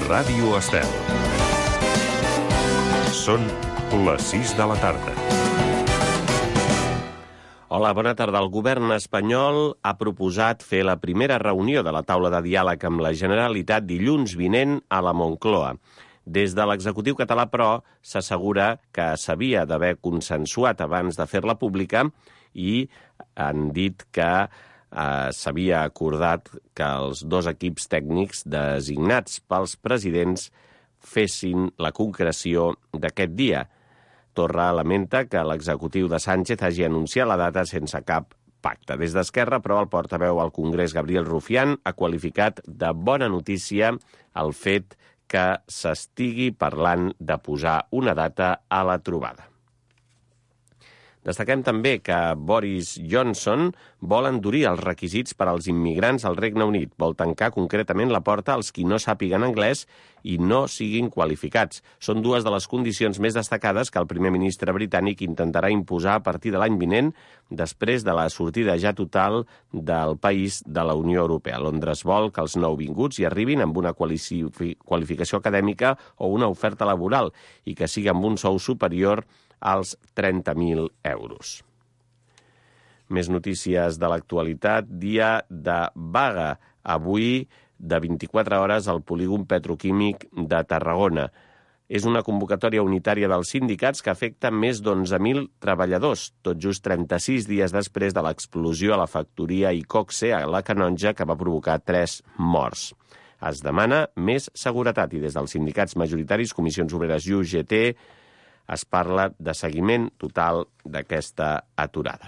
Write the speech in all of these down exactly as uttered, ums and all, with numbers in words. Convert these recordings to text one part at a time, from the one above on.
Ràdio Estel. Són les sis de la tarda. Hola, bona tarda. El govern espanyol ha proposat fer la primera reunió de la taula de diàleg amb la Generalitat dilluns vinent a la Moncloa. Des de l'executiu català, però, s'assegura que s'havia d'haver consensuat abans de fer-la pública i han dit que eh, s'havia acordat que els dos equips tècnics designats pels presidents fessin la concreció d'aquest dia. Torra lamenta que l'executiu de Sánchez hagi anunciat la data sense cap pacte. Des d'Esquerra, però, el portaveu al Congrés, Gabriel Rufián, ha qualificat de bona notícia el fet que s'estigui parlant de posar una data a la trobada. Destaquem també que Boris Johnson vol endurir els requisits per als immigrants al Regne Unit. Vol tancar concretament la porta als qui no sàpiguen anglès i no siguin qualificats. Són dues de les condicions més destacades que el primer ministre britànic intentarà imposar a partir de l'any vinent, després de la sortida ja total del país de la Unió Europea. Londres vol que els nouvinguts hi arribin amb una qualificació acadèmica o una oferta laboral i que sigui amb un sou superior als trenta mil euros. Més notícies de l'actualitat. Dia de vaga. Avui, de vint-i-quatre hores, al polígon petroquímic de Tarragona. És una convocatòria unitària dels sindicats que afecta més d'onze mil treballadors, tot just trenta-sis dies després de l'explosió a la factoria Icoxe a la Canonja, que va provocar tres morts. Es demana més seguretat i des dels sindicats majoritaris, Comissions Obreres i U G T, es parla de seguiment total d'aquesta aturada.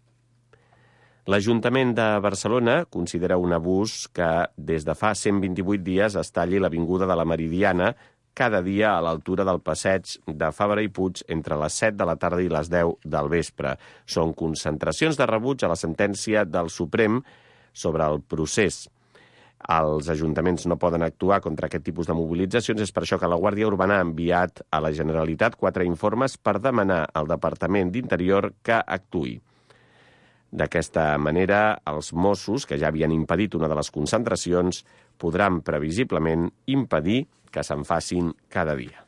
L'Ajuntament de Barcelona considera un abús que des de fa cent vint-i-vuit dies es talli l'Avinguda de la Meridiana cada dia a l'altura del passeig de Fabra i Puig entre les set de la tarda i les deu del vespre. Són concentracions de rebuig a la sentència del Suprem sobre el procés. Els ajuntaments no poden actuar contra aquest tipus de mobilitzacions. És per això que la Guàrdia Urbana ha enviat a la Generalitat quatre informes per demanar al Departament d'Interior que actuï. D'aquesta manera, els Mossos, que ja havien impedit una de les concentracions, podran previsiblement impedir que se'n facin cada dia.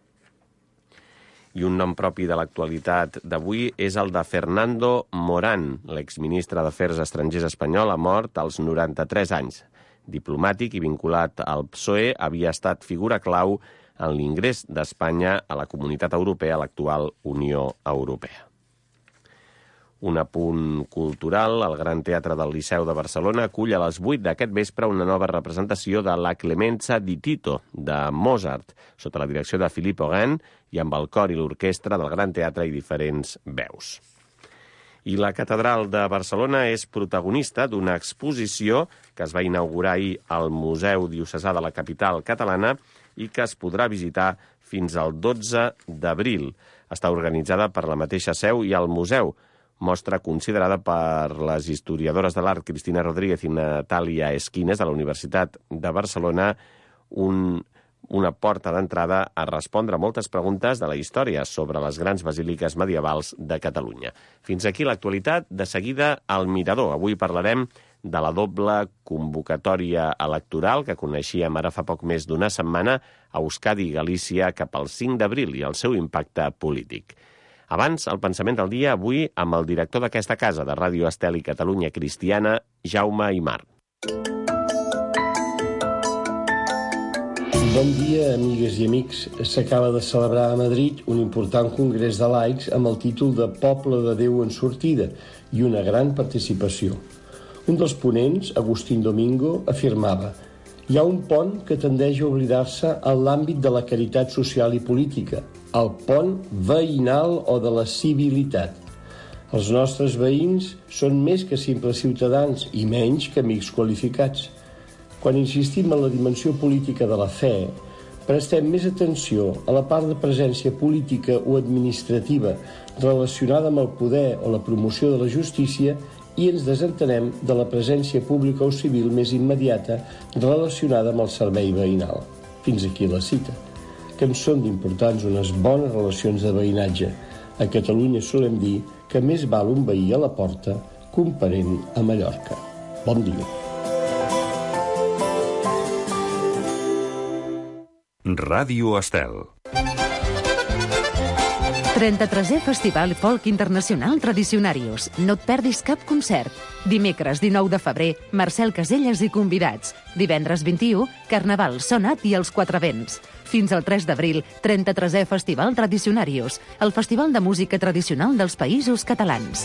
I un nom propi de l'actualitat d'avui és el de Fernando Morán, l'exministre d'Afers Estrangers espanyol, ha mort als noranta-tres anys. Diplomàtic i vinculat al P S O E, havia estat figura clau en l'ingrés d'Espanya a la Comunitat Europea, a l'actual Unió Europea. Un apunt cultural, el Gran Teatre del Liceu de Barcelona acull a les vuit d'aquest vespre una nova representació de La Clemenza di Tito, de Mozart, sota la direcció de Philippe Auguin i amb el cor i l'orquestra del Gran Teatre i diferents veus. I la Catedral de Barcelona és protagonista d'una exposició que es va inaugurar ahir al Museu Diocesà de la capital catalana i que es podrà visitar fins al dotze d'abril. Està organitzada per la mateixa seu i el museu. Mostra considerada per les historiadores de l'art Cristina Rodríguez i Natàlia Esquines de la Universitat de Barcelona un una porta d'entrada a respondre moltes preguntes de la història sobre les grans basíliques medievals de Catalunya. Fins aquí l'actualitat. De seguida, al Mirador. Avui parlarem de la doble convocatòria electoral que coneixíem ara fa poc més d'una setmana a Euskadi i Galícia cap al cinc d'abril i el seu impacte polític. Abans, el pensament del dia, avui amb el director d'aquesta casa de Ràdio Estel i Catalunya Cristiana, Jaume Aymar. Bon dia, amigues i amics. S'acaba de celebrar a Madrid un important congrés de laics amb el títol de Poble de Déu en sortida i una gran participació. Un dels ponents, Agustín Domingo, afirmava: hi ha un pont que tendeix a oblidar-se en l'àmbit de la caritat social i política, el pont veïnal o de la civilitat. Els nostres veïns són més que simples ciutadans i menys que amics qualificats. Quan insistim en la dimensió política de la fe, prestem més atenció a la part de presència política o administrativa relacionada amb el poder o la promoció de la justícia i ens desentenem de la presència pública o civil més immediata relacionada amb el servei veïnal. Fins aquí la cita. Que ens són d'importants unes bones relacions de veïnatge. A Catalunya solem dir que més val un veí a la porta que un parent a Mallorca. Bon dia. Ràdio Estel. trenta-tresè Festival Folk Internacional Tradicionarius. No et perdis cap concert. Dimecres dinou de febrer, Marcel Caselles i convidats. Divendres vint-i-u, Carnaval, Sonat i els Quatre Vents. Fins al tres d'abril, trenta-tresè Festival Tradicionarius, el festival de música tradicional dels Països Catalans.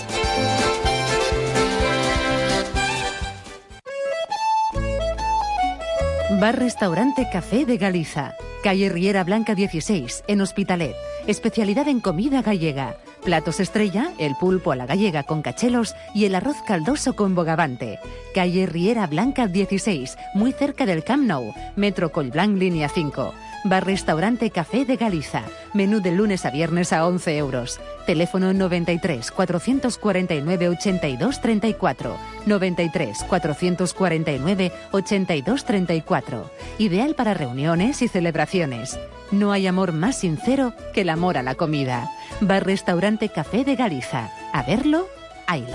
Bar-restaurante Café de Galiza. Calle Riera Blanca dieciséis, en Hospitalet. Especialidad en comida gallega. Platos estrella, el pulpo a la gallega con cachelos y el arroz caldoso con bogavante. Calle Riera Blanca dieciséis, muy cerca del Camp Nou. Metro Collblanc, línea cinco. Bar-restaurante Café de Galiza. Menú de lunes a viernes a once euros. Teléfono noventa y tres, cuatrocientos cuarenta y nueve, ochenta y dos, treinta y cuatro. noventa y tres, cuatrocientos cuarenta y nueve, ochenta y dos, treinta y cuatro. Ideal para reuniones y celebraciones. No hay amor más sincero que el amor a la comida. Bar-restaurante Café de Galiza. A verlo, haylo.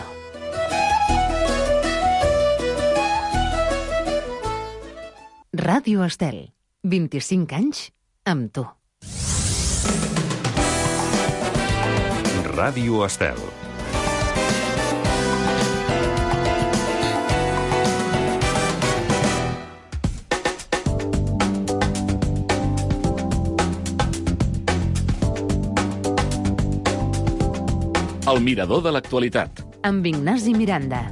Ràdio Estel. vint-i-cinc anys amb tu. Ràdio Estel. El mirador de l'actualitat. Amb Ignasi Miranda.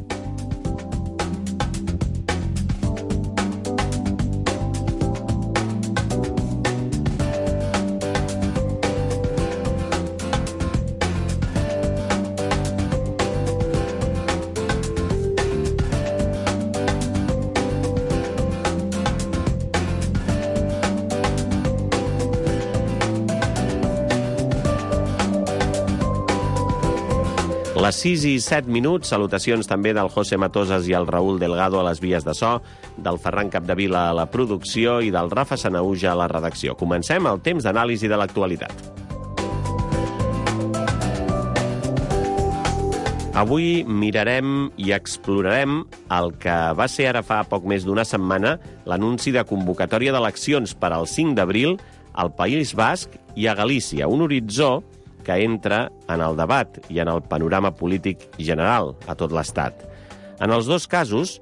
Les sis i set minuts, salutacions també del José Matosas i el Raúl Delgado a les vies de so, del Ferran Capdevila a la producció i del Rafa Sanauja a la redacció. Comencem el temps d'anàlisi de l'actualitat. Avui mirarem i explorarem el que va ser ara fa poc més d'una setmana l'anunci de convocatòria d'eleccions per al cinc d'abril al País Basc i a Galícia, un horitzó que entra en el debat i en el panorama polític general a tot l'Estat. En els dos casos,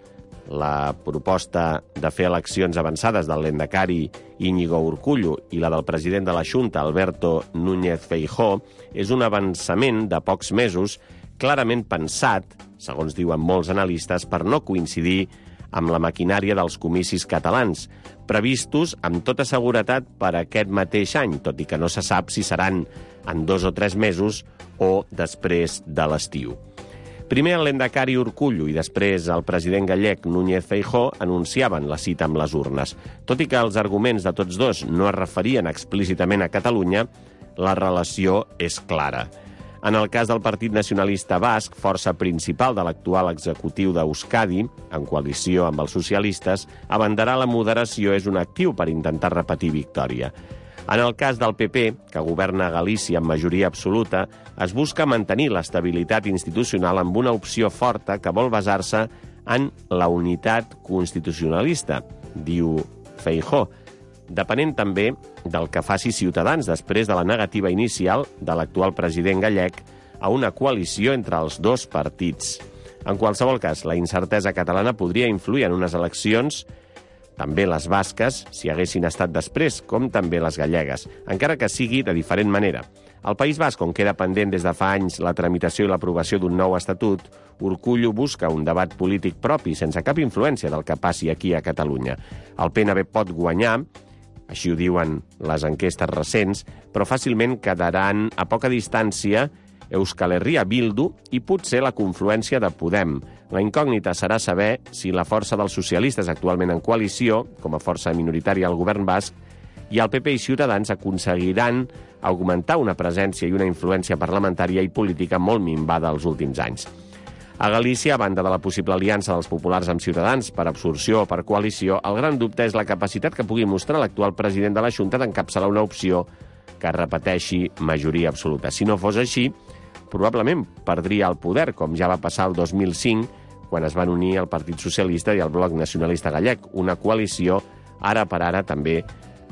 la proposta de fer eleccions avançades del lehendakari Íñigo Urkullu i la del president de la Xunta, Alberto Núñez Feijóo, és un avançament de pocs mesos clarament pensat, segons diuen molts analistes, per no coincidir amb la maquinària dels comicis catalans, previstos amb tota seguretat per aquest mateix any, tot i que no se sap si seran en dos o tres mesos o després de l'estiu. Primer el lehendakari Urkullu i després el president gallec Núñez Feijóo anunciaven la cita amb les urnes. Tot i que els arguments de tots dos no es referien explícitament a Catalunya, la relació és clara. En el cas del Partit Nacionalista Basc, força principal de l'actual executiu d'Euskadi, en coalició amb els socialistes, abanderar la moderació és un actiu per intentar repetir victòria. En el cas del P P, que governa Galícia amb majoria absoluta, es busca mantenir l'estabilitat institucional amb una opció forta que vol basar-se en la unitat constitucionalista, diu Feijóo, depenent també del que faci Ciutadans després de la negativa inicial de l'actual president gallec a una coalició entre els dos partits. En qualsevol cas, la incertesa catalana podria influir en unes eleccions, també les basques, si haguessin estat després, com també les gallegues, encara que sigui de diferent manera. Al País Basc, on queda pendent des de fa anys la tramitació i l'aprovació d'un nou estatut, Urkullu busca un debat polític propi sense cap influència del que passi aquí a Catalunya. El P N V pot guanyar, així ho diuen les enquestes recents, però fàcilment quedaran a poca distància Euskal Herria Bildu i potser la confluència de Podem. La incògnita serà saber si la força dels socialistes actualment en coalició, com a força minoritària al govern basc, i el P P i Ciutadans aconseguiran augmentar una presència i una influència parlamentària i política molt minvada els últims anys. A Galícia, a banda de la possible aliança dels populars amb Ciutadans per absorció o per coalició, el gran dubte és la capacitat que pugui mostrar l'actual president de la Xunta d'encapçalar una opció que repeteixi majoria absoluta. Si no fos així, probablement perdria el poder, com ja va passar el dos mil cinc, quan es van unir el Partit Socialista i el Bloc Nacionalista Gallec, una coalició ara per ara també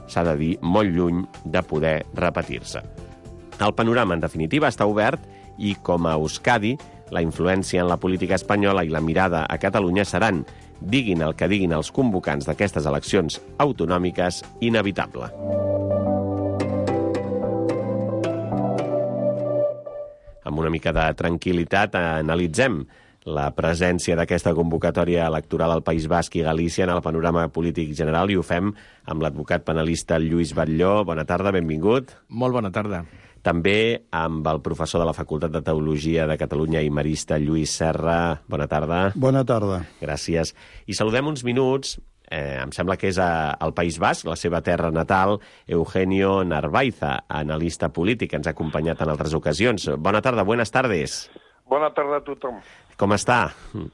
s'ha de dir, molt lluny de poder repetir-se. El panorama, en definitiva, està obert i, com a Euskadi, la influència en la política espanyola i la mirada a Catalunya seran, diguin el que diguin els convocants d'aquestes eleccions autonòmiques, inevitable. Amb una mica de tranquil·litat analitzem la presència d'aquesta convocatòria electoral al País Basc i Galícia en el panorama polític general, i ho fem amb l'advocat penalista Lluís Batlló. Bona tarda, benvingut. Molt bona tarda. També amb el professor de la Facultat de Teologia de Catalunya i marista Lluís Serra. Bona tarda. Bona tarda. Gràcies. I saludem uns minuts, eh, em sembla que és a, al País Basc, la seva terra natal, Eugenio Narvaiza, analista polític, ens ha acompanyat en altres ocasions. Bona tarda, buenas tardes. Buena tarde a tothom. ¿Cómo está?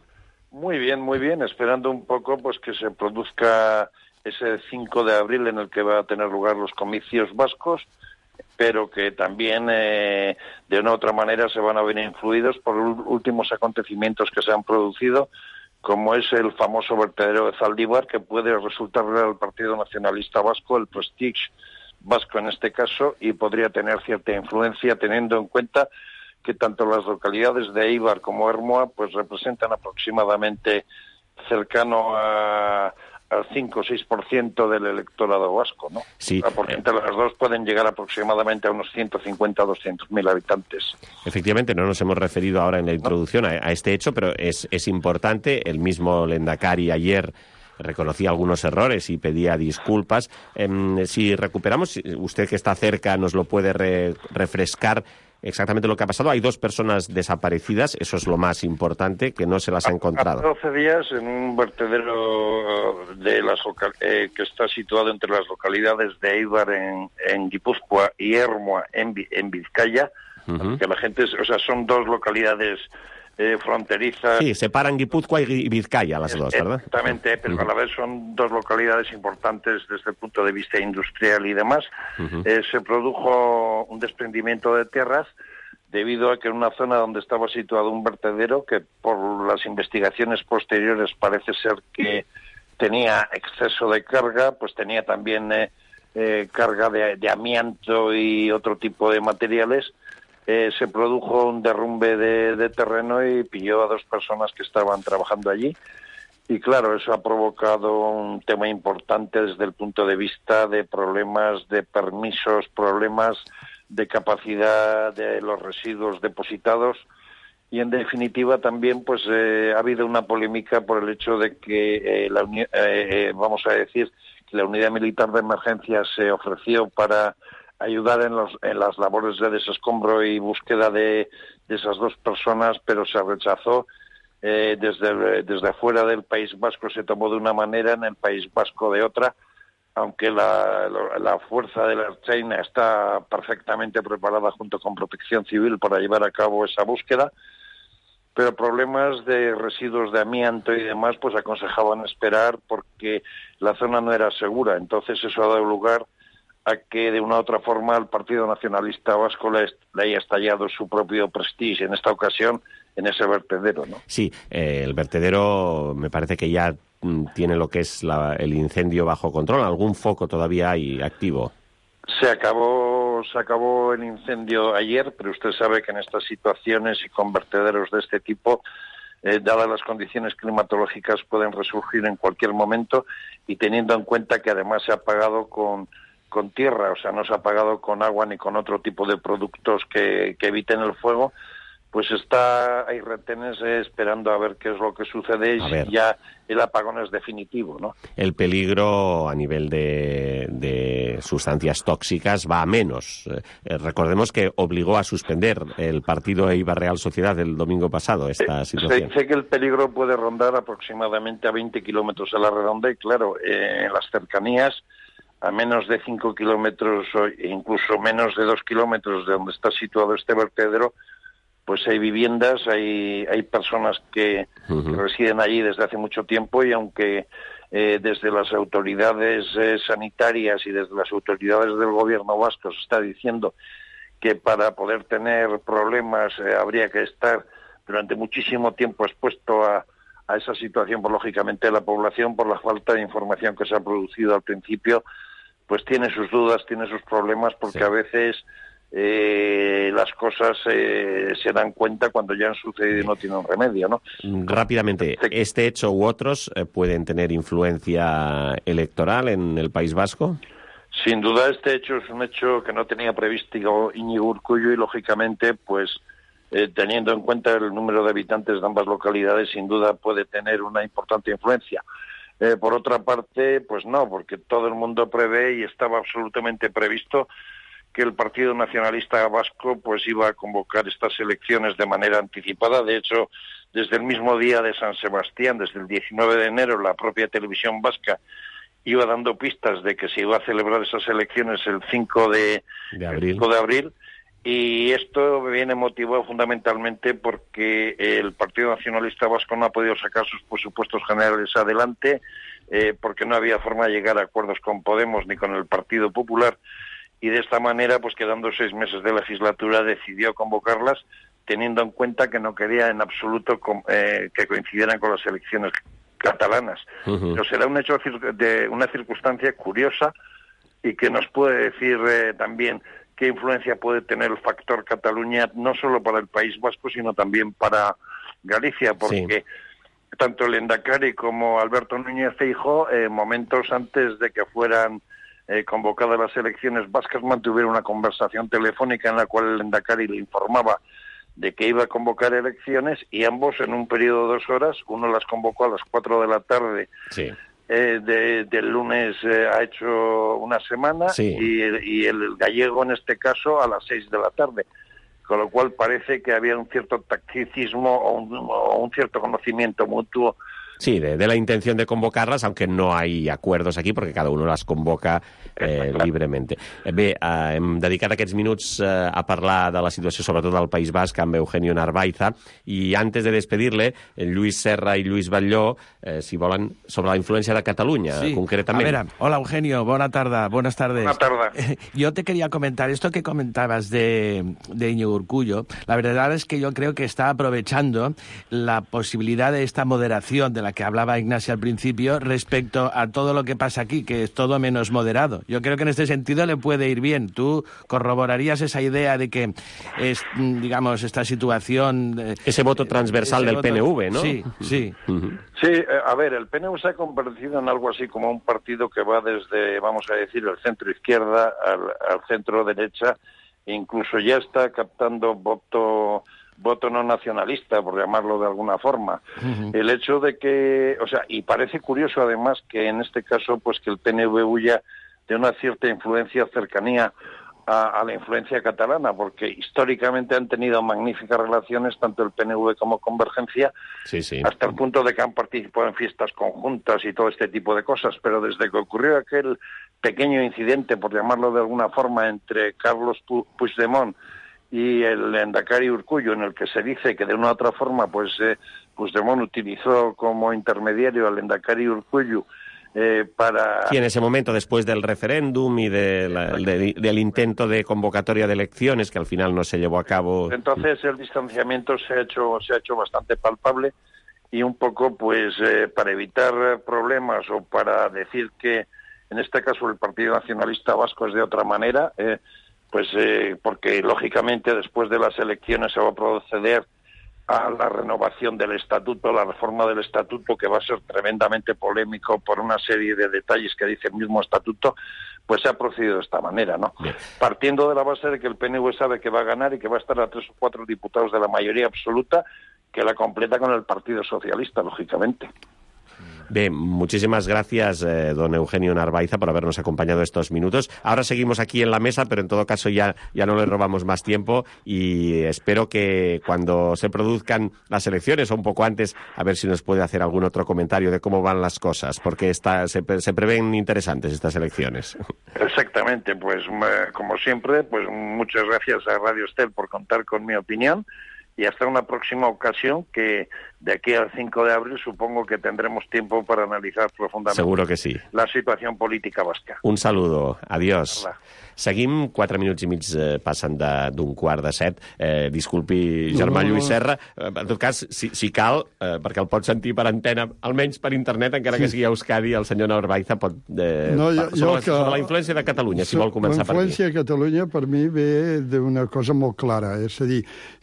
Muy bien, muy bien, esperando un poco pues que se produzca ese cinco de abril en el que va a tener lugar los comicios vascos, pero que también eh, de una u otra manera se van a ver influidos por los últimos acontecimientos que se han producido, como es el famoso vertedero de Zaldívar, que puede resultarle al Partido Nacionalista Vasco el prestige vasco en este caso, y podría tener cierta influencia teniendo en cuenta que tanto las localidades de Eibar como Ermua pues representan aproximadamente cercano a, al cinco o seis por ciento del electorado vasco, ¿no? Sí. Porque entre las dos pueden llegar aproximadamente a unos ciento cincuenta a doscientos mil habitantes. Efectivamente, no nos hemos referido ahora en la introducción a, a este hecho, pero es, es importante. El mismo Lendakari ayer reconocía algunos errores y pedía disculpas. Eh, si recuperamos, usted que está cerca nos lo puede re, refrescar exactamente lo que ha pasado. Hay dos personas desaparecidas, eso es lo más importante, que no se las ha encontrado. Hace doce días, en un vertedero de las eh, que está situado entre las localidades de Eibar en, en Guipúzcoa y Ermua en, en Vizcaya, uh-huh. que la gente, o sea, son dos localidades eh, fronterizas. Sí, separan Guipúzcoa y Vizcaya las dos, ¿verdad? Exactamente, pero uh-huh. a la vez son dos localidades importantes desde el punto de vista industrial y demás. Uh-huh. Eh, se produjo un desprendimiento de tierras debido a que en una zona donde estaba situado un vertedero, que por las investigaciones posteriores parece ser que tenía exceso de carga, pues tenía también eh, eh, carga de, de amianto y otro tipo de materiales. Eh, se produjo un derrumbe de, de terreno y pilló a dos personas que estaban trabajando allí. Y claro, eso ha provocado un tema importante desde el punto de vista de problemas de permisos, problemas de capacidad de los residuos depositados. Y en definitiva también pues eh, ha habido una polémica por el hecho de que eh, la uni- eh, vamos a decir que la unidad militar de emergencia se ofreció para ayudar en, los, en las labores de desescombro y búsqueda de, de esas dos personas, pero se rechazó. Eh, desde, desde afuera del País Vasco se tomó de una manera, en el País Vasco de otra, aunque la, la fuerza de la Ertzaintza está perfectamente preparada junto con Protección Civil para llevar a cabo esa búsqueda, pero problemas de residuos de amianto y demás pues aconsejaban esperar porque la zona no era segura. Entonces eso ha dado lugar a que de una u otra forma el Partido Nacionalista Vasco le, le haya estallado su propio prestigio, en esta ocasión en ese vertedero, ¿no? Sí, eh, el vertedero me parece que ya mm, tiene lo que es la, el incendio bajo control. ¿Algún foco todavía hay activo? Se acabó, se acabó el incendio ayer, pero usted sabe que en estas situaciones y con vertederos de este tipo, eh, dadas las condiciones climatológicas, pueden resurgir en cualquier momento, y teniendo en cuenta que además se ha apagado con con tierra, o sea, no se ha apagado con agua ni con otro tipo de productos que, que eviten el fuego, pues está, hay retenes eh, esperando a ver qué es lo que sucede y si ya el apagón es definitivo, ¿no? El peligro a nivel de, de sustancias tóxicas va a menos. Eh, recordemos que obligó a suspender el partido Eibar Real Sociedad el domingo pasado esta situación. Se dice que el peligro puede rondar aproximadamente a veinte kilómetros a la redonda y claro, eh, en las cercanías, a menos de cinco kilómetros o incluso menos de dos kilómetros de donde está situado este vertedero, pues hay viviendas, hay hay personas que, uh-huh. que residen allí desde hace mucho tiempo y aunque eh, desde las autoridades eh, sanitarias y desde las autoridades del gobierno vasco se está diciendo que para poder tener problemas eh, habría que estar durante muchísimo tiempo expuesto a, a esa situación, pues lógicamente la población, por la falta de información que se ha producido al principio, pues tiene sus dudas, tiene sus problemas, porque sí. a veces eh, las cosas eh, se dan cuenta cuando ya han sucedido y no tienen remedio, ¿no? Rápidamente, ¿este hecho u otros eh, pueden tener influencia electoral en el País Vasco? Sin duda este hecho es un hecho que no tenía previsto Íñigo Urkullu y, lógicamente, pues eh, teniendo en cuenta el número de habitantes de ambas localidades, sin duda puede tener una importante influencia. Eh, por otra parte, pues no, porque todo el mundo prevé y estaba absolutamente previsto que el Partido Nacionalista Vasco pues iba a convocar estas elecciones de manera anticipada. De hecho, desde el mismo día de San Sebastián, desde el diecinueve de enero, la propia televisión vasca iba dando pistas de que se iba a celebrar esas elecciones el cinco de, de abril. El cinco de abril, y esto viene motivado fundamentalmente porque el Partido Nacionalista Vasco no ha podido sacar sus presupuestos generales adelante, eh, porque no había forma de llegar a acuerdos con Podemos ni con el Partido Popular, y de esta manera, pues quedando seis meses de legislatura, decidió convocarlas, teniendo en cuenta que no quería en absoluto eh, que coincidieran con las elecciones catalanas. Uh-huh. Pero será un hecho de una circunstancia curiosa y que nos puede decir eh, también qué influencia puede tener el factor Cataluña, no solo para el País Vasco, sino también para Galicia, porque sí. tanto el Endacari como Alberto Núñez Feijóo, eh, momentos antes de que fueran eh, convocadas las elecciones vascas, mantuvieron una conversación telefónica en la cual el Endacari le informaba de que iba a convocar elecciones, y ambos en un periodo de dos horas, uno las convocó a las cuatro de la tarde, sí. eh, de, del lunes eh, ha hecho una semana, sí. y, y el gallego en este caso a las seis de la tarde, con lo cual parece que había un cierto tacticismo o un, o un cierto conocimiento mutuo. Sí, de, de la intención de convocarlas, aunque no hay acuerdos aquí, perquè cada uno las convoca eh, lliurement. Bé, eh, hem dedicat aquests minuts eh, a parlar de la situació, sobretot del País Basc, amb Eugenio Narvaiza, i antes de despedir-le, Lluís Serra i Lluís Batlló, eh, si volen, sobre la influència de Catalunya, sí. concretament. A ver, hola Eugenio, buena tarde, buenas tardes. Buenas tardes. Yo te quería comentar, esto que comentabas de, de Íñigo Urkullu, la verdad es que yo creo que está aprovechando la posibilidad de esta moderación de la que hablaba Ignacio al principio respecto a todo lo que pasa aquí, que es todo menos moderado. Yo creo que en este sentido le puede ir bien. ¿Tú corroborarías esa idea de que es, digamos, esta situación... Eh, ese voto transversal del voto... P N V, ¿no? Sí, sí. Uh-huh. Sí, eh, a ver, el P N V se ha convertido en algo así como un partido que va desde, vamos a decir, el centro-izquierda al, al centro-derecha, e incluso ya está captando voto... voto no nacionalista, por llamarlo de alguna forma. Uh-huh. El hecho de que, o sea, y parece curioso además que en este caso, pues que el P N V huya de una cierta influencia, cercanía a, a la influencia catalana, porque históricamente han tenido magníficas relaciones, tanto el P N V como Convergencia, sí, sí. hasta el punto de que han participado en fiestas conjuntas y todo este tipo de cosas, pero desde que ocurrió aquel pequeño incidente, por llamarlo de alguna forma, entre Carlos Puigdemont y el Endacari Urkullu, en el que se dice que de una u otra forma pues eh, Puigdemont utilizó como intermediario al Endacari Urkullu eh, para... Sí, en ese momento, después del referéndum y de la, de, del intento de convocatoria de elecciones, que al final no se llevó a cabo. Entonces el distanciamiento se ha hecho, se ha hecho bastante palpable, y un poco pues eh, para evitar problemas o para decir que en este caso el Partido Nacionalista Vasco es de otra manera, eh, pues eh, porque lógicamente después de las elecciones se va a proceder a la renovación del estatuto, la reforma del estatuto, que va a ser tremendamente polémico por una serie de detalles que dice el mismo estatuto, pues se ha procedido de esta manera, ¿no? Bien. Partiendo de la base de que el P N V sabe que va a ganar y que va a estar a tres o cuatro diputados de la mayoría absoluta, que la completa con el Partido Socialista, lógicamente. Bien, muchísimas gracias, eh, don Eugenio Narvaiza, por habernos acompañado estos minutos. Ahora seguimos aquí en la mesa, pero en todo caso ya, ya no le robamos más tiempo, y espero que cuando se produzcan las elecciones, o un poco antes, a ver si nos puede hacer algún otro comentario de cómo van las cosas, porque está, se, se prevén interesantes estas elecciones. Exactamente, pues como siempre, pues muchas gracias a Radio Estel por contar con mi opinión, y hasta una próxima ocasión que de aquí al cinco de abril supongo que tendremos tiempo para analizar profundamente Seguro que sí. la situación política vasca. Un saludo. Adiós. Hola. Seguim, quatre minuts i mig eh, passen d'un quart de set. Eh, disculpi, Germà no, no. Lluís Serra. Eh, en tot cas, si, si cal, eh, perquè el pot sentir per antena, almenys per internet, encara que sigui a Euskadi, el senyor Norbaiza pot... Eh, No, jo- sobre, jo la, que- sobre la influència de Catalunya, si vol començar per La aquí. influència de Catalunya, per mi, ve d'una cosa molt clara. És a dir,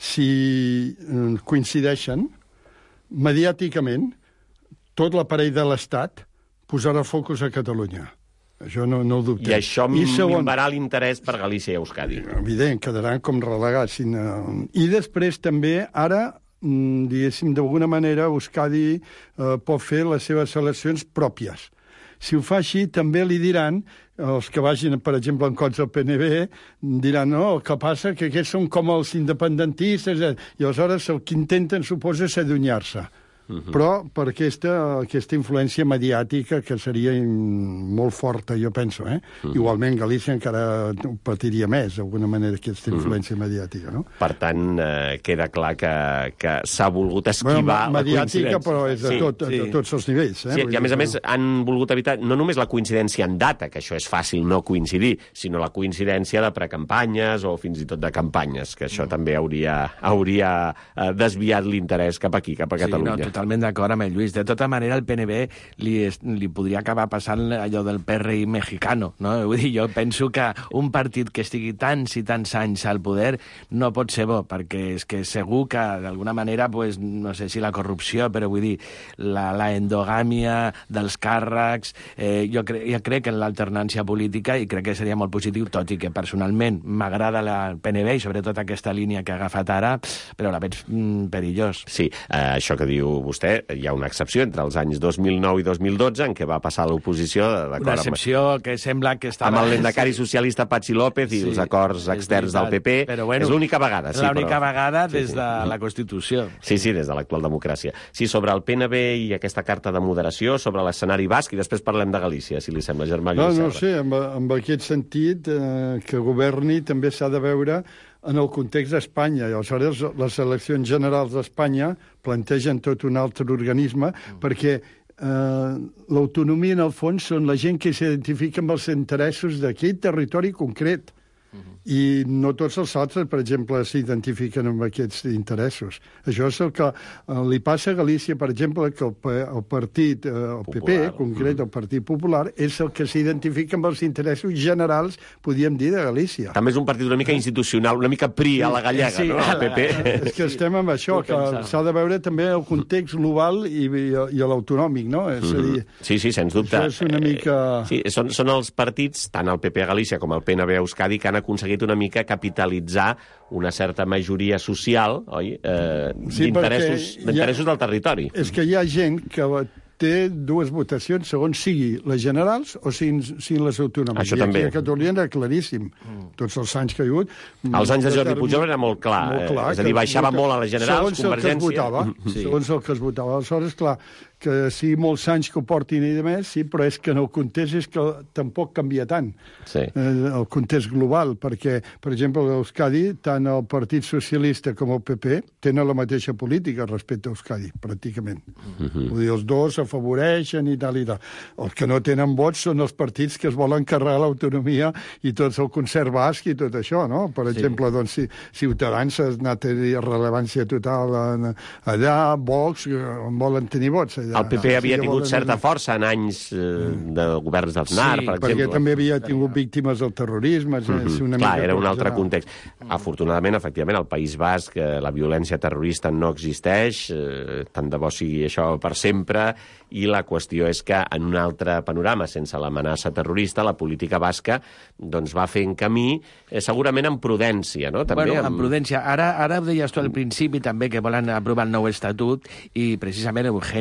si eh, coincideixen, mediàticament, tot l'aparell de l'Estat posarà el focus a Catalunya. Això no, no ho dubtem. I això I segon, minvarà l'interès per Galícia i Euskadi. evident, quedaran com relegats. I, no- I després també, ara, mm, diguéssim, d'alguna manera, Euskadi eh, pot fer les seves eleccions pròpies. Si ho fa així, també li diran, els que vagin, per exemple, en contra del P N B, diran, no, el que passa que aquests són com els independentistes, eh? I aleshores el que intenten, suposa, és allunyar-se. Uh-huh. Però per aquesta, aquesta influència mediàtica que seria molt forta, jo penso. Eh? Uh-huh. Igualment, Galícia encara ho patiria més, d'alguna manera, aquesta influència uh-huh. mediàtica. No? Per tant, eh, queda clar que, que s'ha volgut esquivar bueno, la mediàtica, coincidència. però és de, Sí, tot, sí. de tots els nivells. Eh? Sí, i a més a més han volgut evitar no només la coincidència en data, que això és fàcil no coincidir, sinó la coincidència de precampanyes o fins i tot de campanyes, que això mm. també hauria, hauria eh, desviat l'interès cap aquí, cap a Catalunya. Sí, no, totalment d'acord amb el Lluís. De tota manera, el P N B li, es, li podria acabar passant allò del P R I mexicano, no? Vull dir, jo penso que un partit que estigui tants i tants anys al poder no pot ser bo, perquè és que segur que, d'alguna manera, pues, no sé si la corrupció, però vull dir, la, la endogàmia dels càrrecs, eh, jo, cre jo crec en l'alternància política i crec que seria molt positiu, tot i que personalment m'agrada la P N B i sobretot aquesta línia que ha agafat ara, però la veig mm, perillós. Sí, eh, això que diu vostè, hi ha una excepció entre els anys dos mil nou i dos mil dotze en què va passar l'oposició Una excepció amb, que sembla que estava... amb el lendacari socialista Patxi López i sí, els acords externs del P P. Però bueno, és l'única vegada. Sí, l'única però... vegada des sí, sí. de la Constitució. Sí, sí, des de l'actual democràcia. Sí, sobre el P N B i aquesta carta de moderació, sobre l'escenari basc, i després parlem de Galícia, si li sembla, Germà No, Lluís no Serra. sé, amb, amb aquest sentit, eh, que governi també s'ha de veure en el context d'Espanya. I aleshores les eleccions generals d'Espanya plantegen tot un altre organisme mm. perquè eh, l'autonomia, en el fons, són la gent que s'identifica amb els interessos d'aquell territori concret. Uh-huh. I no tots els altres, per exemple, s'identifiquen amb aquests interessos. Això és el que eh, li passa a Galícia, per exemple, que el, el partit, eh, el P P, Popular. concret, el Partit Popular, és el que s'identifica amb els interessos generals, podríem dir, de Galícia. També és un partit una mica institucional, una mica P R I a la gallega, sí, no? El P P. És que estem amb això, que s'ha de veure també el context global i, i, i l'autonòmic, no? És a dir, sí, sí, sens dubte. Això és una mica... Sí, són, són els partits, tant el P P a Galícia com el P N B a Euskadi, que han aconseguit una mica capitalitzar una certa majoria social, oi? Eh, Sí, d'interessos perquè d'interessos hi ha- del territori. És que hi ha gent que té dues votacions, segons sigui les generals o siguin, siguin les autonòmiques. Això I també. aquí a Catalunya era claríssim. Mm. Tots els anys que hi ha hagut... Els anys de Jordi Pujol era molt clar, Molt clar eh? És a dir, que- baixava que- molt a les generals, segons Convergència... el que es votava, Sí. segons el que es votava. Aleshores, clar, que sigui molts anys que ho portin i de més, sí, però és que en el context és que tampoc canvia tant. Sí. Eh, el context global, perquè, per exemple, a Euskadi, tant el Partit Socialista com el P P tenen la mateixa política respecte a Euskadi, pràcticament. Uh-huh. Vull dir, els dos s'afavoreixen i tal i tal. Els que no tenen vots són els partits que es volen carregar l'autonomia i tot el concert basc i tot això, no? Per Sí. exemple, doncs, si, Ciutadans ha anat a dir rellevància total en, allà, Vox eh, en volen tenir vots allà. El P P havia Sí, tingut volen- certa força en anys eh, de governs d'Aznar, Sí, per perquè exemple. també havia tingut víctimes del terrorisme. És Mhm. una Clar, mica era un tot altre general. context. Afortunadament, efectivament, al País Basc eh, la violència terrorista no existeix, eh, tant de bo sigui això per sempre, i la qüestió és que en un altre panorama, sense l'amenaça terrorista, la política basca doncs, va fent camí, eh, segurament amb prudència, no? També Bueno, amb prudència. Ara, ara ho deies tu al principi també, que volen aprovar el nou estatut, i precisament Eugenio ara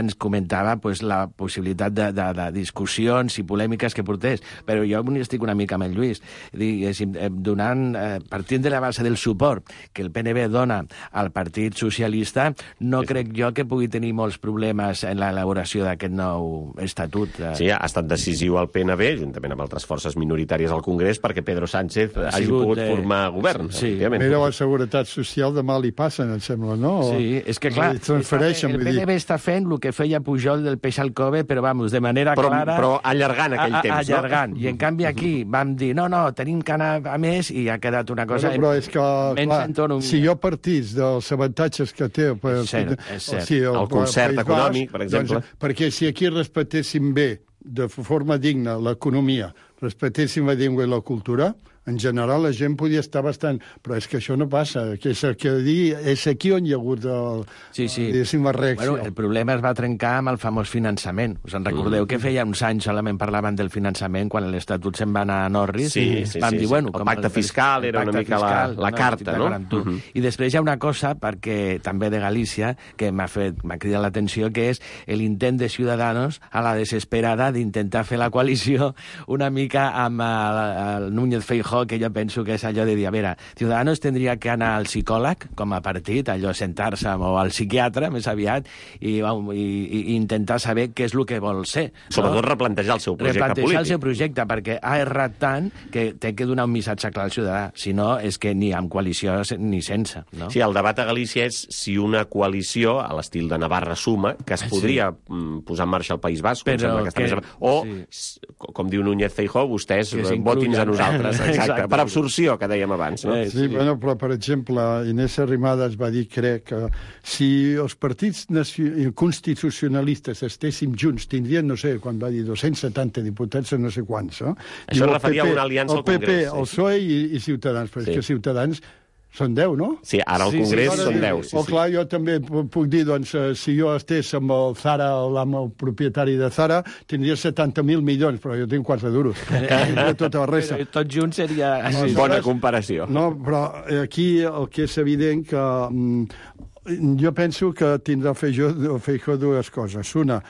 ara ens comentava pues, la possibilitat de, de, de discussions i polèmiques que portés, però jo estic una mica amb el Lluís, diguéssim, donant, eh, partint de la base del suport que el P N B dona al Partit Socialista, no sí. crec jo que pugui tenir molts problemes en l'elaboració d'aquest nou estatut. Sí, ha estat decisiu el P N B, juntament amb altres forces minoritàries al Congrés, perquè Pedro Sánchez ha hagi pogut de... formar govern. Sí. Mira, la Seguretat Social demà li passen, em sembla, no? Sí, és que clar, està, el P N B està fent el que feia Pujol del peix al cove, però vamos, de manera però, clara... Però allargant aquell a, a, temps, allargant. no? I en canvi aquí vam dir, no, no, tenim que anar a més, i ha quedat una cosa... Bueno, però és que, clar, si jo partís dels avantatges que té... Per, és cert, és cert. O sigui, el, el concert el econòmic, Basc, per exemple. Doncs, perquè si aquí respectéssim bé, de forma digna, l'economia, respectéssim la llengua i la cultura, en general la gent podia estar bastant... Però és que això no passa, que és, que dir, és aquí on hi ha hagut el, sí, sí. la reacció. Bueno, el problema es va trencar amb el famós finançament. Us en recordeu mm. que feia uns anys solament parlaven del finançament quan l'Estatut se'n va anar a Norris? Sí, sí, vam sí, dir, sí. bueno, el com pacte el, fiscal era una mica fiscal, la, la no, carta, no? Uh -huh. I després hi ha una cosa, perquè també de Galícia, que m'ha fet m'ha cridat l'atenció, que és l'intent de Ciudadanos a la desesperada d'intentar fer la coalició una mica amb el, el Núñez Feijóo, que jo penso que és allò de dir, a veure, Ciudadanos tindria que anar al psicòleg, com a partit, allò sentar-se, o al psiquiatre, més aviat, i, i, i intentar saber què és el que vol ser. Sobretot no? replantejar el seu projecte replantejar polític. el seu projecte, perquè ha errat tant que té que donar un missatge clar al ciutadà. Si no, és que ni amb coalició ni sense. No? Sí, el debat a Galícia és si una coalició, a l'estil de Navarra Suma, que es podria sí. posar en marxa al País Basc, com sembla que està que, més... o, sí. com diu Núñez Feijóo, vostès votin a nosaltres, exacte, per absorció, que dèiem abans, no? Sí, sí. Bueno, però, per exemple, Inés Arrimadas va dir, crec, que si els partits constitucionalistes estéssim junts, tindrien, no sé, quan va dir dos-cents setanta diputats, no sé quants, no? Això es referia a una aliança al Congrés. El P P, el P S O E i, i Ciutadans, però sí. és que Ciutadans són deu, no? Sí, ara al Congrés sí, sí, són deu. Sí, o clar, jo també puc dir, doncs, si jo estés amb el Zara, l'amo propietari de Zara, tindria setanta mil milions, però jo tinc quatre duros. De tota la resta. Però tots junts seria... No, bona comparació. No, però aquí el que és evident que... Mm, jo penso que tindrà Feijóo dues coses. Una,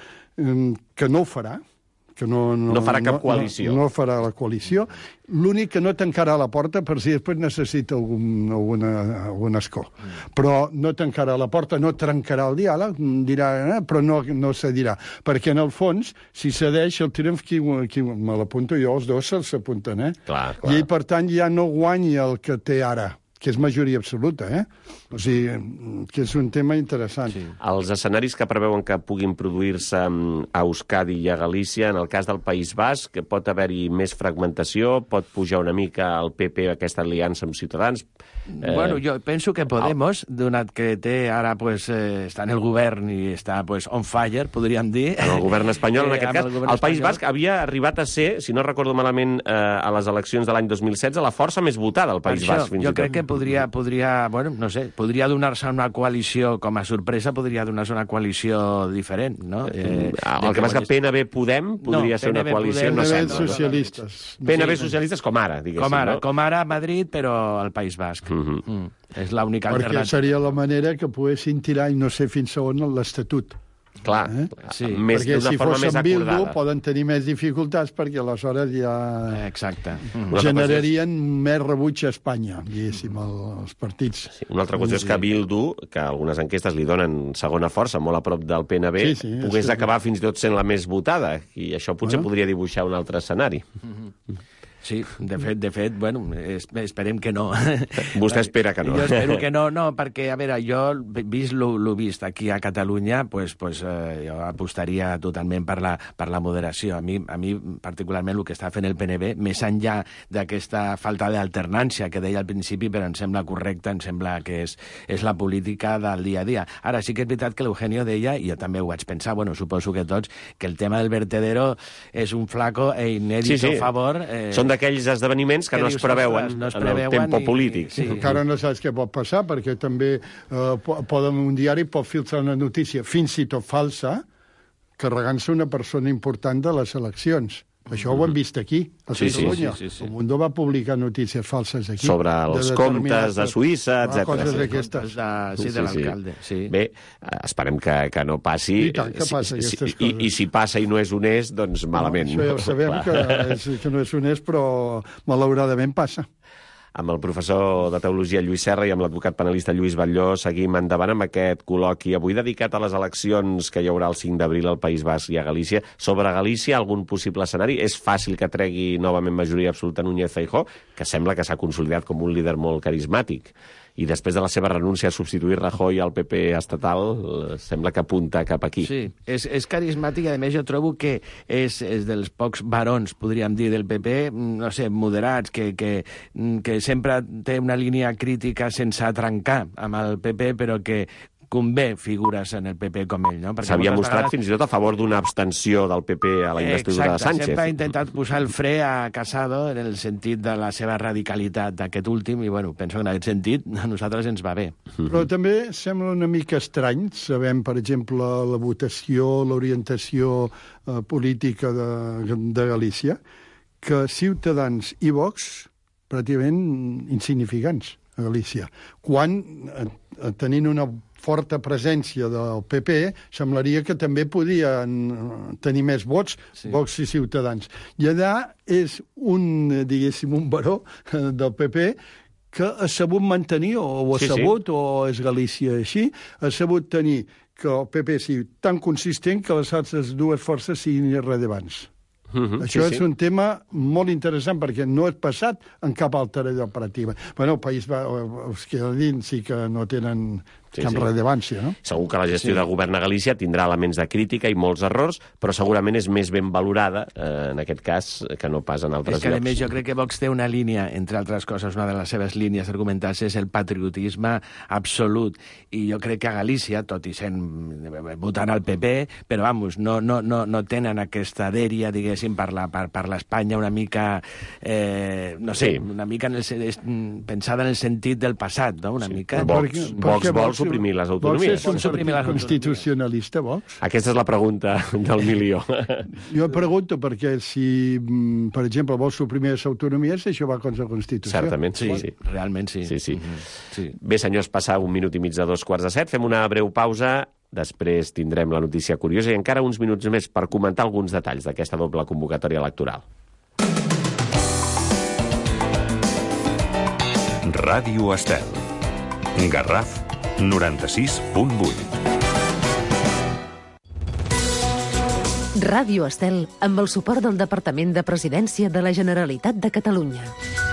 que no ho farà, que no, no, no farà cap no, coalició. No, no farà la coalició. L'únic que no tancarà la porta per si després necessita algun, alguna, algun escó. Mm. Però no tancarà la porta, no trencarà el diàleg, dirà, eh, però no, no cedirà. Perquè, en el fons, si cedeix, el triomf, qui, qui me l'apunto jo, els dos se'ls apunten, eh? Clar, clar. I, per tant, ja no guanya el que té ara, que és majoria absoluta, eh? O sigui, que és un tema interessant. Sí. Els escenaris que preveuen que puguin produir-se a Euskadi i a Galícia, en el cas del País Basc, pot haver-hi més fragmentació, pot pujar una mica al P P aquesta aliança amb Ciutadans. Eh... Bueno, jo penso que Podemos, donat que té ara, pues, eh, està en el govern i està, pues, on fire, podríem dir. En el govern espanyol, en aquest eh, cas. El, el País espanyol. Basc havia arribat a ser, si no recordo malament, eh, a les eleccions de l'any dos mil setze, la força més votada al País Basc, fins jo i tot. crec que podria, podria, bueno, no sé, podria donar-se una coalició, com a sorpresa, podria donar-se una coalició diferent, no? Eh, el que passa que P N B Podem podria no, ser una coalició, Podem, no sé. P N B socialistes. P N B socialistes com ara, diguéssim. Com ara, no? com ara a Madrid, però al País Basc. Uh -huh. mm. És l'única alternativa. Perquè seria la manera que poguessin tirar, i no sé fins a on, l'Estatut. Clar, eh? sí. Més, perquè si forma fossin més Bildu poden tenir més dificultats perquè aleshores ja exacte. generarien més rebuig a Espanya, diguéssim, els partits. Sí, una altra qüestió és que Bildu, que algunes enquestes li donen segona força, molt a prop del P N B, sí, sí, pogués sí, acabar fins i tot sent la més votada, i això potser bueno. podria dibuixar un altre escenari. Mm-hmm. Sí, de fet, de fet, bueno, esperem que no. Vostè espera que no. Jo espero que no, no, perquè, a veure, jo, vist l'ho vist aquí a Catalunya, pues, pues, eh, jo apostaria totalment per la, per la moderació. A mi, a mi, particularment, el que està fent el P N B, més enllà d'aquesta falta d'alternància que deia al principi, però em sembla correcta, em sembla que és, és la política del dia a dia. Ara, sí que és veritat que l'Eugenio deia, i jo també ho vaig pensar, bueno, suposo que tots, que el tema del vertedero és un flaco e inédito sí, sí. favor... Eh, Són d'aquells esdeveniments que, que no, es preveuen no es en el tempo polític. I, sí. Encara no saps què pot passar, perquè també eh, poden, un diari pot filtrar una notícia fins i tot falsa, carregant-se una persona important de les eleccions. Això ho hem vist aquí, a sí, Catalunya. Sí, sí, sí, sí. El Mundo va publicar notícies falses aquí. Sobre els de comptes de Suïssa, etcètera. Coses sí. d'aquestes. De, sí, de l'alcalde. Sí. Bé, esperem que, que no passi. I tant que passa, si, aquestes si, coses. I, I si passa i no és honest, doncs malament. No, això ja ho sabem, que, és, que no és honest, però malauradament passa. Amb el professor de Teologia Lluís Serra i amb l'advocat penalista Lluís Batlló seguim endavant amb aquest col·loqui avui dedicat a les eleccions que hi haurà el cinc d'abril al País Basc i a Galícia. Sobre Galícia, algun possible escenari? És fàcil que tregui novament majoria absoluta Núñez Feijóo, que sembla que s'ha consolidat com un líder molt carismàtic. I després de la seva renúncia a substituir Rajoy al P P estatal, sembla que apunta cap aquí. Sí, és, és carismàtic i, a més, jo trobo que és, és dels pocs barons, podríem dir, del P P, no sé, moderats, que, que, que sempre té una línia crítica sense atrancar amb el P P, però que convé figures en el P P com ell, no? S'havia mostrat vegades... fins i tot a favor d'una abstenció del P P a la investidura Exacte, de Sánchez. Sempre ha intentat posar el fre a Casado en el sentit de la seva radicalitat d'aquest últim, i bueno, penso que en aquest sentit a nosaltres ens va bé. Però també sembla una mica estrany, sabem, per exemple, la votació, l'orientació eh, política de, de Galícia, que Ciutadans i Vox pràcticament insignificants a Galícia, quan eh, tenint una forta presència del P P, semblaria que també podien tenir més vots, sí. Vox i Ciutadans. I allà és un, diguéssim, un baró del P P que ha sabut mantenir, o ho ha sí, sabut, sí. o és Galícia així, ha sabut tenir que el P P sigui tan consistent que les altres dues forces siguin irrellevants. Uh-huh, Això sí, és sí. un tema molt interessant perquè no és passat en cap altra operativa. Bueno, el país va, els que dins sí que no tenen sí, cap sí. rellevància, no? Segur que la gestió sí. de govern a Galícia tindrà elements de crítica i molts errors, però segurament és més ben valorada, eh, en aquest cas, que no pas en altres llocs. És que, llocs. a més, jo crec que Vox té una línia, entre altres coses, una de les seves línies argumentals és el patriotisme absolut. I jo crec que a Galícia, tot i sent votant al P P, però, vamos, no, no, no, no tenen aquesta dèria, diguéssim, per la, per, per l'Espanya una mica, eh, no sé, sí. una mica en el, pensada en el sentit del passat, no? Una sí. mica... Vox, Vox vol suprimir les autonomies. Vox és un suprimir les constitucionalista, Vox? Aquesta és la pregunta del milió. Jo pregunto perquè si, per exemple, vol suprimir les autonomies, això va contra la Constitució. Certament, sí. sí. Realment sí. sí, sí. Mm-hmm. sí. Bé, senyors, passar un minut i mig de dos quarts de set. Fem una breu pausa. Després tindrem la notícia curiosa i encara uns minuts més per comentar alguns detalls d'aquesta doble convocatòria electoral. Ràdio Estel. Garraf noranta-sis punt vuit. Ràdio Estel, amb el suport del Departament de Presidència de la Generalitat de Catalunya.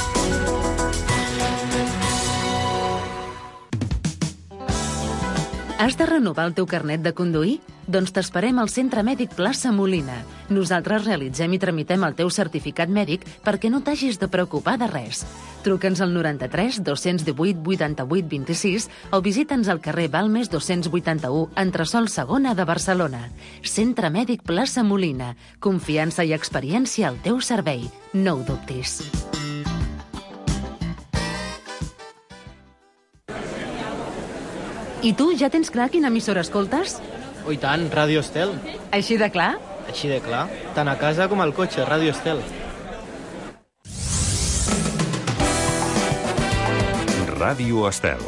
Has de renovar el teu carnet de conduir? Doncs t'esperem al Centre Mèdic Plaça Molina. Nosaltres realitzem i tramitem el teu certificat mèdic perquè no t'hagis de preocupar de res. Truca'ns al noranta-tres dos-cents divuit vuitanta-vuit vint-i-sis o visita'ns al carrer Balmes dos-cents vuitanta-u, entresòl segona de Barcelona. Centre Mèdic Plaça Molina. Confiança i experiència al teu servei. No ho dubtis. I tu, ja tens clar quina emissora escoltes? Oh, i tant, Ràdio Estel. Així de clar? Així de clar. Tant a casa com al cotxe, Ràdio Estel. Ràdio Estel.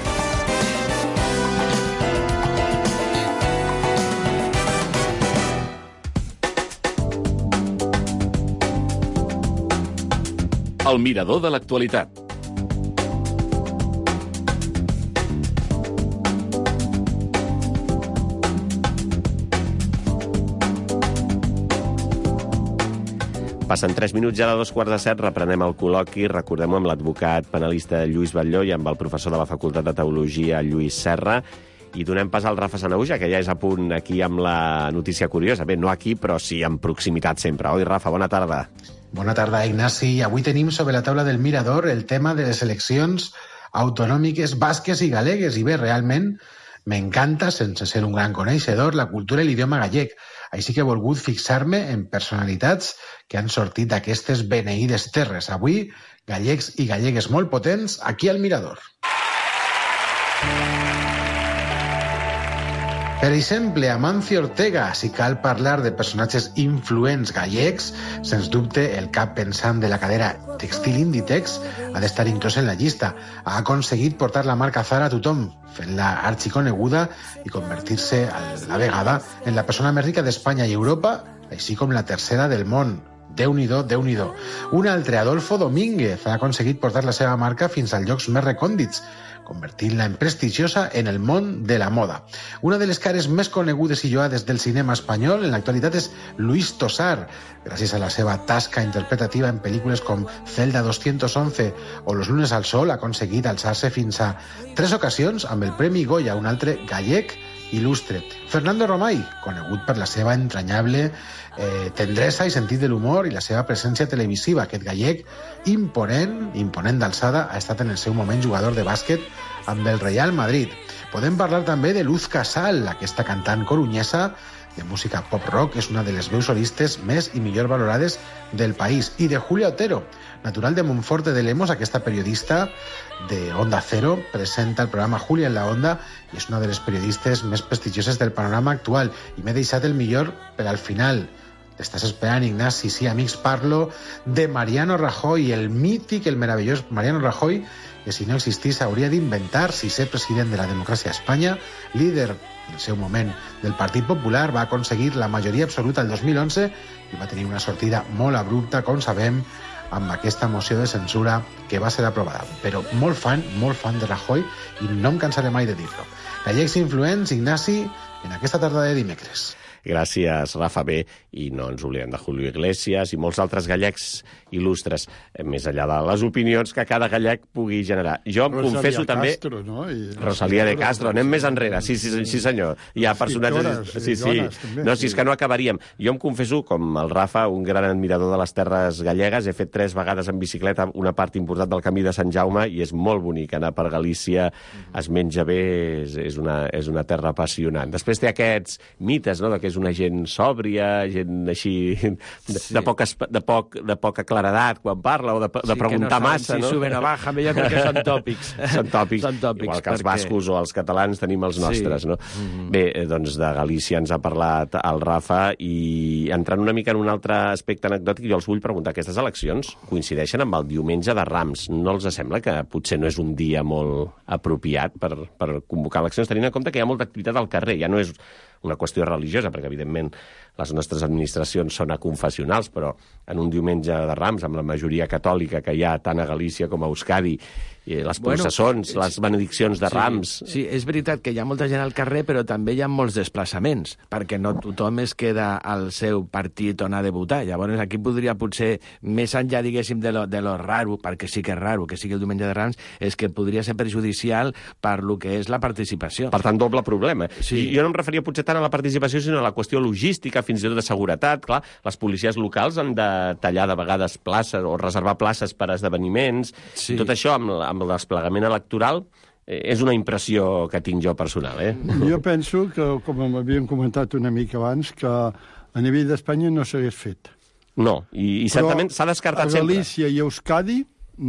El mirador de l'actualitat. Passen tres minuts ja de dos quarts de set, reprenem el col·loqui, recordem-ho amb l'advocat penalista Lluís Batlló i amb el professor de la Facultat de Teologia Lluís Serra, i donem pas al Rafa Sanahuja, que ja és a punt aquí amb la notícia curiosa. Bé, no aquí, però sí en proximitat sempre. Oi, Rafa, bona tarda. Bona tarda, Ignasi. Avui tenim sobre la taula del Mirador el tema de les eleccions autonòmiques basques i galegues. I bé, realment m'encanta, sense ser un gran coneixedor, la cultura i l'idioma gallec. Així que he volgut fixar-me en personalitats que han sortit d'aquestes beneïdes terres. Avui, gallecs i gallegues molt potents, aquí al Mirador. Per exemple, Amancio Ortega, si cal parlar de personatges influents gallecs, sens dubte el cap pensant de la cadera Textil Inditex ha d'estar inclòs en la llista. Ha aconseguit portar la marca Zara a tothom, fent-la arxiconeguda i convertir-se a la vegada en la persona més rica d'Espanya i Europa, així com la tercera del món. Déu-n'hi-do, Déu-n'hi-do. Un altre, Adolfo Domínguez, ha aconseguit portar la seva marca fins als llocs més recòndits, convertint-la en prestigiosa en el món de la moda. Una de les cares més conegudes i lloades del cinema espanyol en l'actualitat és Luis Tosar, gràcies a la seva tasca interpretativa en pel·lícules com Celda doscientos once o Los lunes al sol, ha aconseguit alçar-se fins a tres ocasions amb el Premi Goya, un altre gallec il·lustre. Fernando Romay, conegut per la seva entranyable eh, tendresa i sentit de l'humor i la seva presència televisiva. Aquest gallec imponent, imponent d'alçada, ha estat en el seu moment jugador de bàsquet amb el Real Madrid. Podem parlar també de Luz Casal, aquesta cantant corunyesa de música pop-rock, és una de les veus solistes més i millor valorades del país. I de Julia Otero, natural de Monforte de Lemos, aquesta periodista de Onda Cero, presenta el programa Julia en la Onda i és una de les periodistes més prestigioses del panorama actual. I m'he deixat el millor per al final. T'estàs esperant, Ignasi? Sí, amics, parlo de Mariano Rajoy, el mític, el meravellós Mariano Rajoy, que si no existís hauria d'inventar si ser president de la democràcia a Espanya, líder en el seu moment del Partit Popular, va aconseguir la majoria absoluta el dos mil onze i va tenir una sortida molt abrupta, com sabem, amb aquesta moció de censura que va ser aprovada. Però molt fan, molt fan de Rajoy i no em cansaré mai de dir-lo. Gallecs influents, Ignasi, en aquesta tarda de dimecres. Gràcies, Rafa. Bé, i no ens oblidem de Julio Iglesias i molts altres gallecs il·lustres, més enllà de les opinions que cada gallec pugui generar. Jo em Rosalía confesso també... Castro, no? I... Rosalía de Castro, anem més enrere. Sí, sí, sí senyor. Hi ha personatges... Sí, sí. No, si és que no acabaríem. Jo em confesso, com el Rafa, un gran admirador de les terres gallegues. He fet tres vegades en bicicleta una part important del camí de Sant Jaume i és molt bonic anar per Galícia. Es menja bé, és, és, una, és una terra apassionant. Després té aquests mites, no?, que és una gent sòbria, gent així de, sí. de, poc, de, poc, de poca claredat quan parla, o de, de sí, preguntar no massa, si no? Si suben o bajan, jo crec que són tòpics. Són tòpics, són tòpics igual que els perquè... bascos o els catalans tenim els nostres, sí. no? Mm-hmm. Bé, doncs de Galícia ens ha parlat el Rafa i entrant una mica en un altre aspecte anecdòtic, jo els vull preguntar, aquestes eleccions coincideixen amb el diumenge de Rams. No els sembla que potser no és un dia molt apropiat per, per convocar eleccions, tenint en compte que hi ha molta activitat al carrer, ja no és una qüestió religiosa, perquè evidentment les nostres administracions són aconfessionals, però en un diumenge de Rams, amb la majoria catòlica que hi ha tant a Galícia com a Euskadi, i les processons, bueno, les benediccions de sí, Rams... Sí, és veritat que hi ha molta gent al carrer, però també hi ha molts desplaçaments, perquè no tothom es queda al seu partit on ha de votar. Llavors aquí podria potser, més enllà, diguéssim, de lo, de lo raro, perquè sí que és raro que sigui el diumenge de Rams, és que podria ser perjudicial per lo que és la participació. Per tant, doble problema. Sí. I jo no em referia potser tant a la participació, sinó a la qüestió logística, fins i tot de seguretat. Clar, les policies locals han de tallar de vegades places o reservar places per a esdeveniments. Sí. Tot això amb, amb el desplegament electoral eh, és una impressió que tinc jo personal. Eh? Jo penso que, com m'havien comentat una mica abans, que a nivell d'Espanya no s'hagués fet. No, i, i certament s'ha descartat sempre. A Galícia sempre. I Euskadi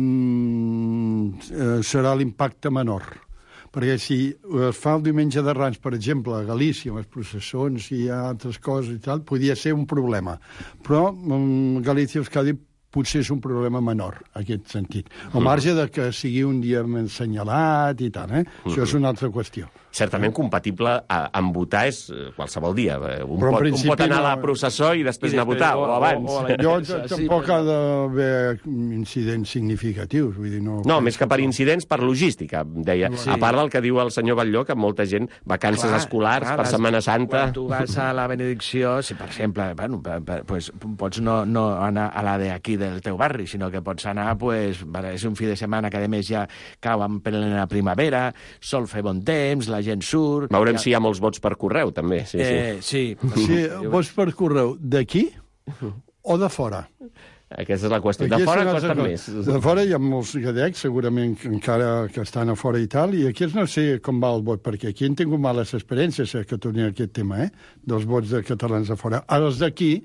mmm, serà l'impacte menor. Perquè si es fa el diumenge de Rams, per exemple, a Galícia, amb les processons i altres coses i tal, podia ser un problema. Però um, Galícia i Euskadi potser és un problema menor, en aquest sentit. Al marge de que sigui un dia assenyalat i tal, eh? Això és una altra qüestió. Certament compatible a, amb votar és qualsevol dia. Un pot, un pot anar no... a la processó i després, I després anar a votar, o, o abans. O, o jo tampoc sí, ha d'haver incidents significatius. Vull dir, no, no més que per incidents, per logística, deia. Sí. A part del que diu el senyor Batlló, que molta gent, vacances clar, escolars clar, per Setmana Santa... Quan tu vas a la benedicció, si per exemple, bueno, pues, pots no, no anar a la d'aquí del teu barri, sinó que pots anar, pues, és un fi de setmana que a més ja cau en plena primavera, sol fer bon temps, la gent surt... Veurem ja... si hi ha molts vots per correu, també. Sí, eh, sí. sí. sí vots per correu d'aquí o de fora? Aquesta és la qüestió. De fora costa més. De fora hi ha molts gallecs, segurament, que encara que estan a fora i tal, i aquí no sé com va el vot, perquè aquí han tingut males experiències, que torni aquest tema, eh?, dels vots de catalans a fora. Ara els d'aquí,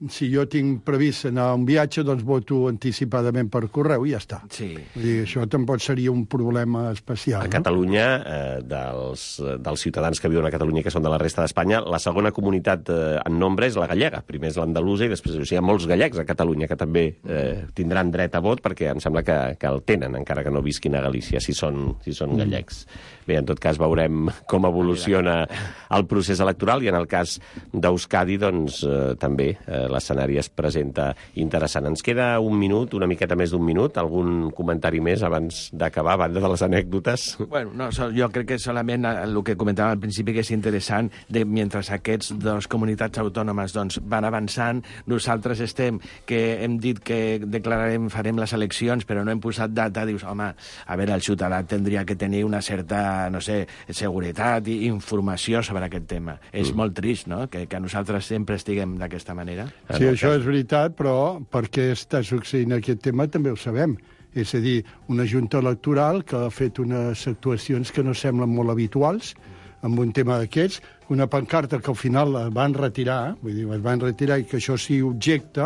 si jo tinc previst anar a un viatge, doncs voto anticipadament per correu i ja està. Sí. Vull dir, això tampoc seria un problema especial. A no? Catalunya, eh, dels, dels ciutadans que viuen a Catalunya, que són de la resta d'Espanya, la segona comunitat eh, en nombre és la gallega. Primer és l'andalusa i després o sigui, hi ha molts gallecs a Catalunya que també eh, tindran dret a vot perquè em sembla que, que el tenen, encara que no visquin a Galícia, si són, si són gallecs. Bé, en tot cas veurem com evoluciona el procés electoral i en el cas d'Euskadi, doncs, eh, també eh, l'escenari es presenta interessant. Ens queda un minut, una miqueta més d'un minut. Algun comentari més abans d'acabar, a banda de les anècdotes? Bueno, no, jo crec que solament el que comentava al principi que és interessant, de mentre aquests dos comunitats autònomes doncs, van avançant, nosaltres estem, que hem dit que declararem, farem les eleccions, però no hem posat data, dius, home, a veure, el ciutadà tindria que tenir una certa, no sé, seguretat i informació sobre aquest tema. Mm. És molt trist, no?, que, que nosaltres sempre estiguem d'aquesta manera. Sí, això és veritat, però per què està succeint aquest tema també ho sabem. És a dir, una junta electoral que ha fet unes actuacions que no semblen molt habituals, amb un tema d'aquests, una pancarta que al final la van retirar, vull dir, es van retirar i que això sigui objecte